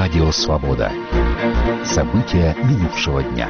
Радио «Свобода». События минувшего дня.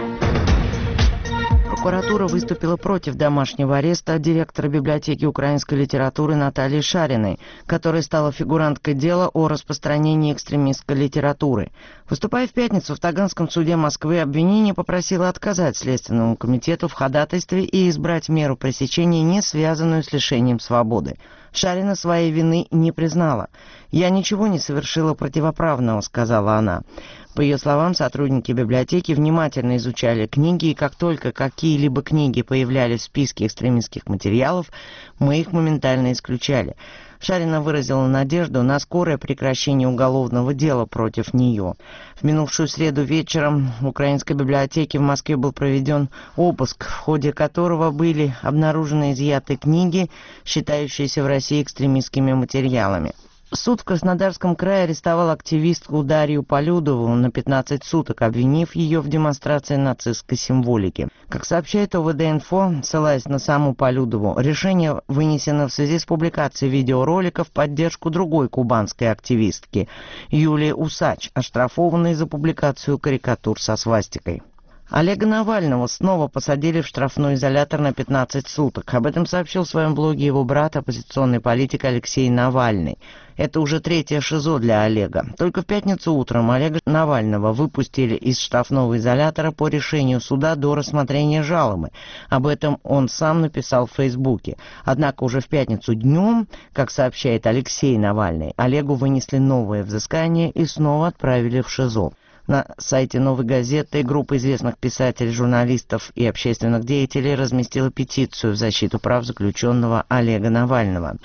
Прокуратура выступила против домашнего ареста директора библиотеки украинской литературы Натальи Шариной, которая стала фигуранткой дела о распространении экстремистской литературы. Выступая в пятницу в Таганском суде Москвы, обвинение попросило отказать Следственному комитету в ходатайстве и избрать меру пресечения, не связанную с лишением свободы. Шарина своей вины не признала. «Я ничего не совершила противоправного», — сказала она. По ее словам, сотрудники библиотеки внимательно изучали книги, и как только какие-либо книги появлялись в списке экстремистских материалов, мы их моментально исключали. Шарина выразила надежду на скорое прекращение уголовного дела против нее. В минувшую среду вечером в Украинской библиотеке в Москве был проведен обыск, в ходе которого были обнаружены изъятые книги, считающиеся в России экстремистскими материалами. Суд в Краснодарском крае арестовал активистку Дарью Полюдову на 15 суток, обвинив ее в демонстрации нацистской символики. Как сообщает ОВД-инфо, ссылаясь на саму Полюдову, решение вынесено в связи с публикацией видеоролика в поддержку другой кубанской активистки Юлии Усач, оштрафованной за публикацию карикатур со свастикой. Олега Навального снова посадили в штрафной изолятор на 15 суток. Об этом сообщил в своем блоге его брат, оппозиционный политик Алексей Навальный. Это уже третье ШИЗО для Олега. Только в пятницу утром Олега Навального выпустили из штрафного изолятора по решению суда до рассмотрения жалобы. Об этом он сам написал в Фейсбуке. Однако уже в пятницу днем, как сообщает Алексей Навальный, Олегу вынесли новое взыскание и снова отправили в ШИЗО. На сайте «Новой газеты» группа известных писателей, журналистов и общественных деятелей разместила петицию в защиту прав заключенного Олега Навального.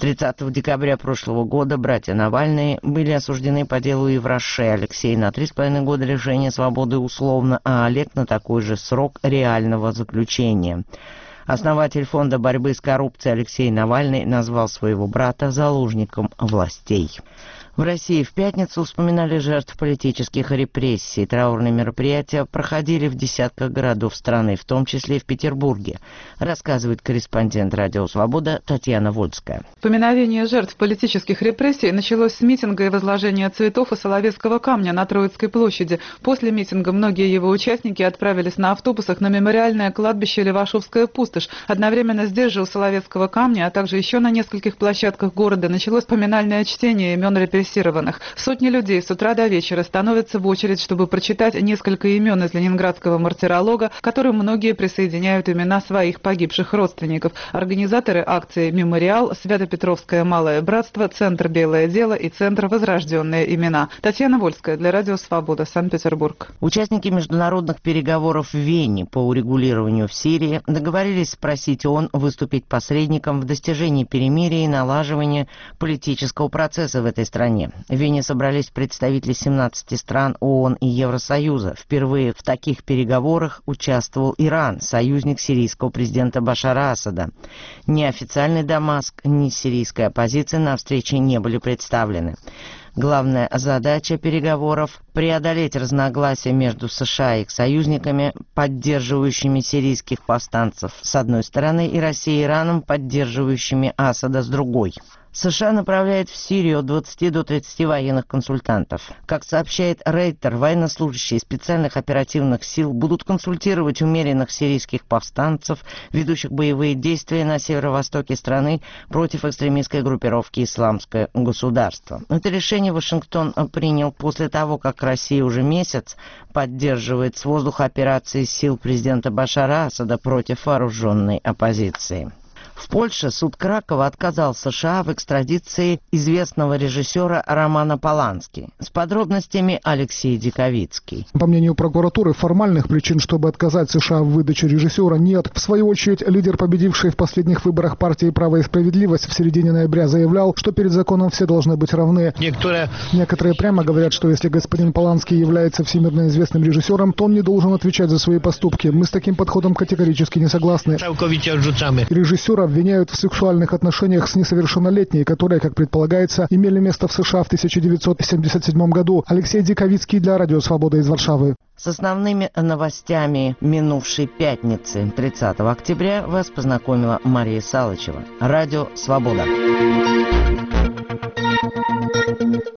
30 декабря прошлого года братья Навальные были осуждены по делу Ивраше. Алексей на 3,5 года лишения свободы условно, а Олег на такой же срок реального заключения. Основатель фонда борьбы с коррупцией Алексей Навальный назвал своего брата заложником властей. В России в пятницу вспоминали жертв политических репрессий. Траурные мероприятия проходили в десятках городов страны, в том числе и в Петербурге, рассказывает корреспондент «Радио Свобода» Татьяна Вольская. Поминовение жертв политических репрессий началось с митинга и возложения цветов и Соловецкого камня на Троицкой площади. После митинга многие его участники отправились на автобусах на мемориальное кладбище Левашовская пустошь. Одновременно здесь же у Соловецкого камня, а также еще на нескольких площадках города началось поминальное чтение имен репрессированных. Сотни людей с утра до вечера становятся в очередь, чтобы прочитать несколько имен из ленинградского мартиролога, к которым многие присоединяют имена своих погибших родственников. Организаторы акции «Мемориал», Свято-Петровское малое братство, Центр «Белое дело» и Центр «Возрожденные имена». Татьяна Вольская для Радио Свобода, Санкт-Петербург. Участники международных переговоров в Вене по урегулированию в Сирии договорились спросить ООН выступить посредником в достижении перемирия и налаживания политического процесса в этой стране. В Вене собрались представители 17 стран ООН и Евросоюза. Впервые в таких переговорах участвовал Иран, союзник сирийского президента Башара Асада. Ни официальный Дамаск, ни сирийская оппозиция на встрече не были представлены. Главная задача переговоров – преодолеть разногласия между США и их союзниками, поддерживающими сирийских повстанцев с одной стороны, и Россией и Ираном, поддерживающими Асада с другой. США направляет в Сирию от 20 до 30 военных консультантов. Как сообщает Рейтер, военнослужащие специальных оперативных сил будут консультировать умеренных сирийских повстанцев, ведущих боевые действия на северо-востоке страны против экстремистской группировки «Исламское государство». Это решение Вашингтон принял после того, как Россия уже месяц поддерживает с воздуха операции сил президента Башара Асада против вооруженной оппозиции. В Польше суд Кракова отказал США в экстрадиции известного режиссера Романа Полански. С подробностями Алексей Диковицкий. По мнению прокуратуры, формальных причин, чтобы отказать США в выдаче режиссера, нет. В свою очередь, лидер, победивший в последних выборах партии «Право и справедливость», в середине ноября заявлял, что перед законом все должны быть равны. Некоторые прямо говорят, что если господин Поланский является всемирно известным режиссером, то он не должен отвечать за свои поступки. Мы с таким подходом категорически не согласны. Режиссера обвиняют в сексуальных отношениях с несовершеннолетней, которые, как предполагается, имели место в США в 1977 году. Алексей Диковицкий для Радио Свобода из Варшавы. С основными новостями минувшей пятницы, 30 октября, вас познакомила Мария Салычева. Радио Свобода.